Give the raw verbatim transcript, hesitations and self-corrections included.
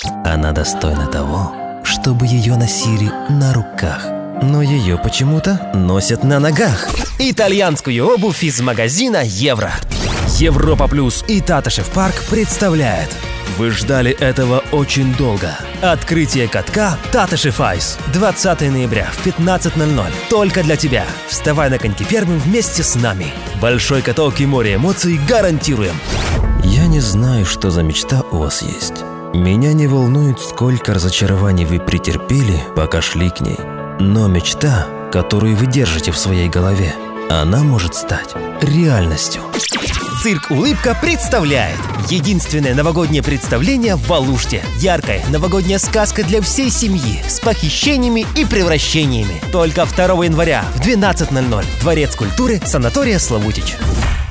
Она достойна того, чтобы ее носили на руках. Но ее почему-то носят на ногах. Итальянскую обувь из магазина Евро. Европа Плюс и Татышев Парк представляет. Вы ждали этого очень долго. Открытие катка Татышев Айс. двадцатого ноября в пятнадцать ноль ноль. Только для тебя. Вставай на коньки первым вместе с нами. Большой каток и море эмоций гарантируем. Я не знаю, что за мечта у вас есть. Меня не волнует, сколько разочарований вы претерпели, пока шли к ней. Но мечта, которую вы держите в своей голове, она может стать реальностью. Цирк «Улыбка» представляет единственное новогоднее представление в Алуште. Яркая новогодняя сказка для всей семьи с похищениями и превращениями. Только второго января в двенадцать ноль ноль. Дворец культуры, санатория Славутич.